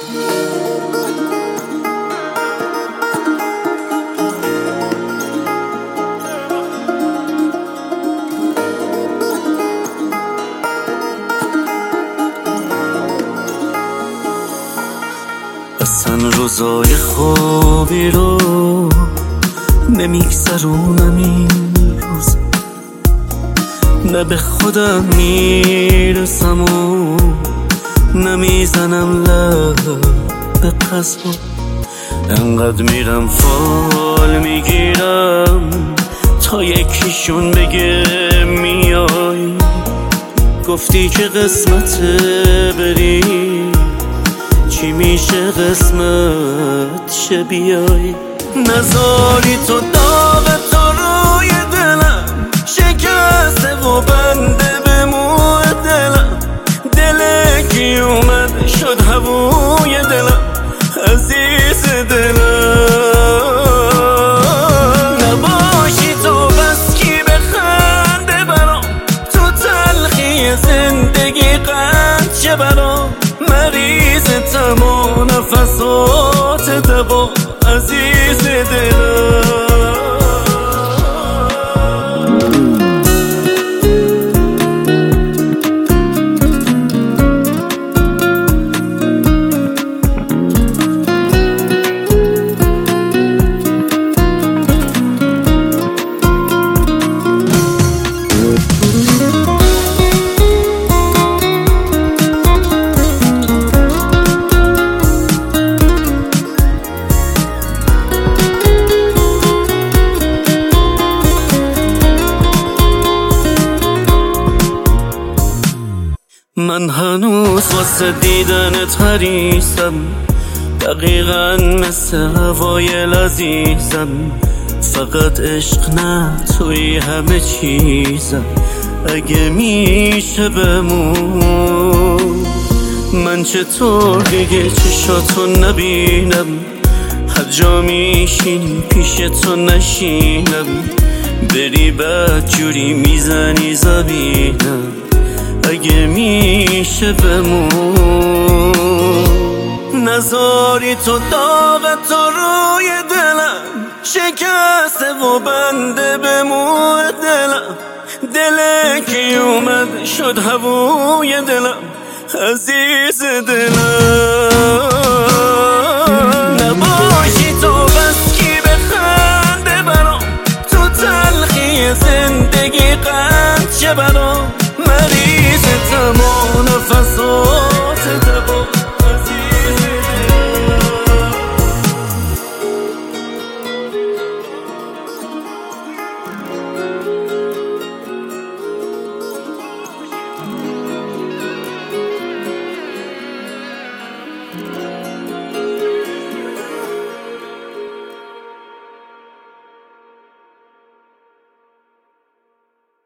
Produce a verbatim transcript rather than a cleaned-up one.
اصلا روزای خوبی رو نمیگذرونم این روز، نه به خودم میرسم و نمیزنم لب به قصد، انقدر میرم فال میگیرم تا یکیشون بگه میای. گفتی که قسمته بری، چی میشه قسمت شه بیای. نذاری تو داغ تو روی دلم شکسته و بنده به موی دلم، دل کی اومد شد هووی دلم عزیز دلم. نباشی تو بس کی بخنده برام، تو تلخی زندگی قند شه برام. مریض تمام نفسات دوا عزیز دلم. من هنوز واسه دیدنت حریصم، دقیقا مثل هوای لذیذم. فقط عشق نه توی همه چیزم، اگه میشه بمون. من چطور دیگه چشاتو نبینم، هر جا میشینی پیش تو نشینم. بری بد جوری میزنی زبینم، اگه میشه بمون. نذاری تو داغ تو روی دلم شکسته و بنده به موی دلم، دل کی اومد شد هووی دلم عزیز دلم. نباشی تو بس کی بخنده برام، تو تلخی زندگی قند شه برام. مریض تمام نفس